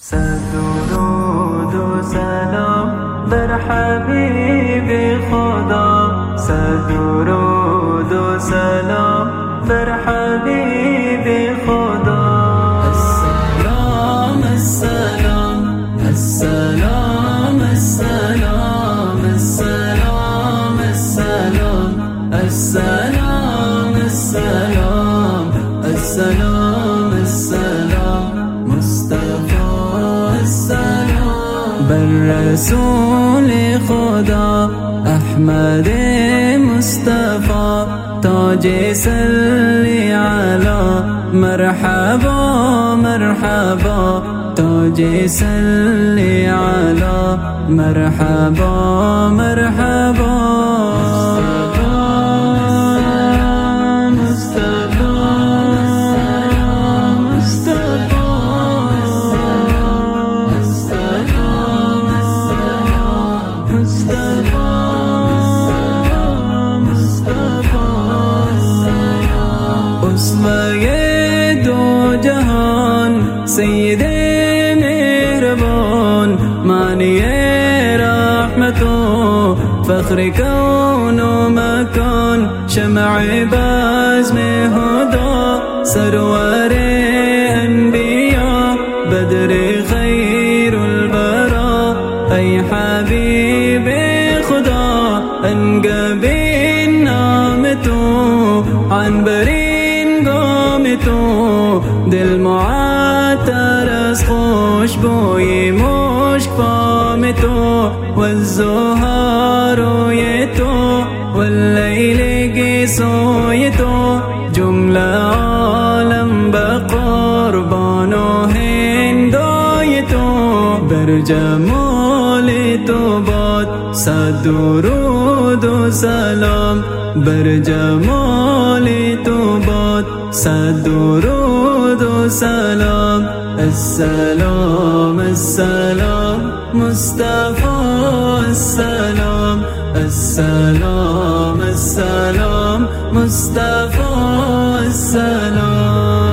درود و سلام بر حبیب خدا، درود و سلام بر حبیب خدا. السلام السلام السلام السلام السلام السلام السلام السلام السلام السلام مصطفى السلام بر رسول خدا احمد مصطفى تاج صلی علی مرحبا مرحبا تاج صلی علی مرحبا مرحبا اسوه دو جهان سید مهربان معنی رحمت و فخر کون و مکان شمع بزم هدا سرور انبیا بدر خیر البرا ای حبیب خدا انگب نام تو عنبری تو دل معطر از خوشبوی مشک فام تو والزهار روی تو واللیل سوی تو جمله عالم بقربان و هندای تو بر جمال تو باد صد درود و سلام بر جمال تو باد صد درود و سلام السلام السلام مصطفى السلام السلام السلام مصطفى السلام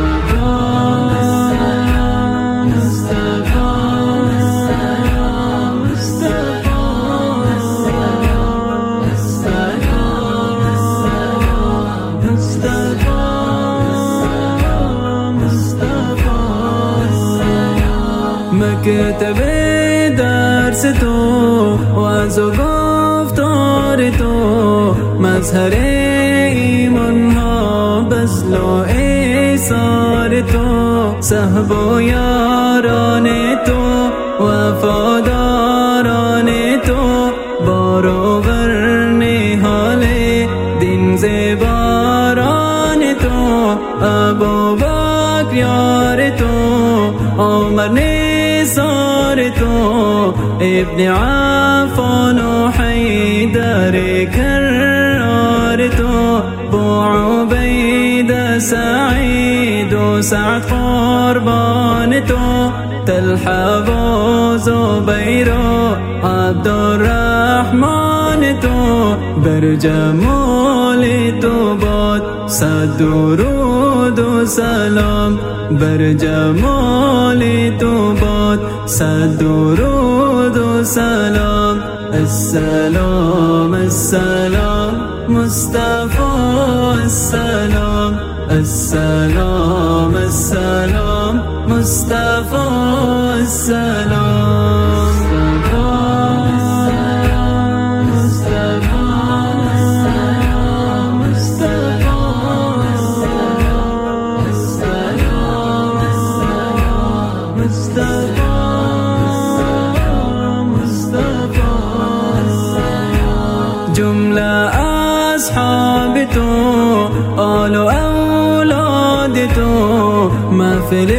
مکتب درس تو وعظ و گفتار تو مظهر ایمان ها بذل و ایثار تو صحب و یاران تو وفاداران تو باروبر نهال دین زباران تو ابوبکر یار تو عمر نثار تو ابن عفان و حیدر کرار تو بو عبید سعید و سعد قربان تو طلحه و زبیر و عبدالرحمن تو بر جمال تو باد صد درود و سلام بر جمال تو باد صد درود و سلام السلام السلام مصطفى السلام السلام السلام مصطفى السلام جمله اصحاب تو آل و اولاد تو محفل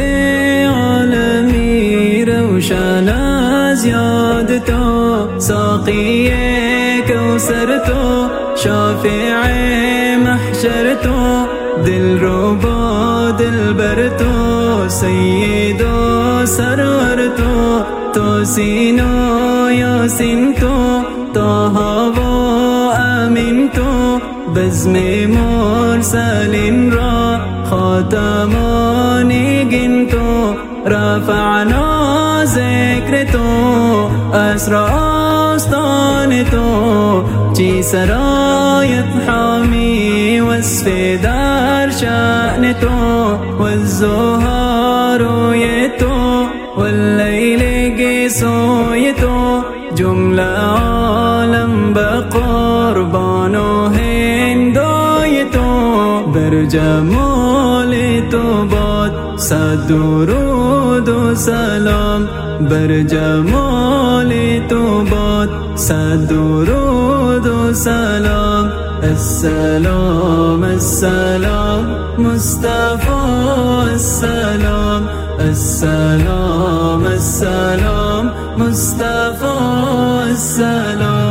عالمی روشن از یاد تو ساقی کوثر تو شافع محشر تو دل رو با دل بر تو سید و سرور تو سین و یاسین تو طه و امین تو بزم مرسلین را خاتم و نیگین تو رفعنا ذکر تو، اسرا آستان تو، چی سرایت حامی وصف در شأن تو، والزهار روی تو، واللیل گیسوی تو، جمله عالم بقربان و هندای تو، بر جمال تو باد صد درود و سلام، بر جمال تو باد صد درود و سلام. السلام السلام مصطفى، السلام السلام السلام مصطفى، السلام.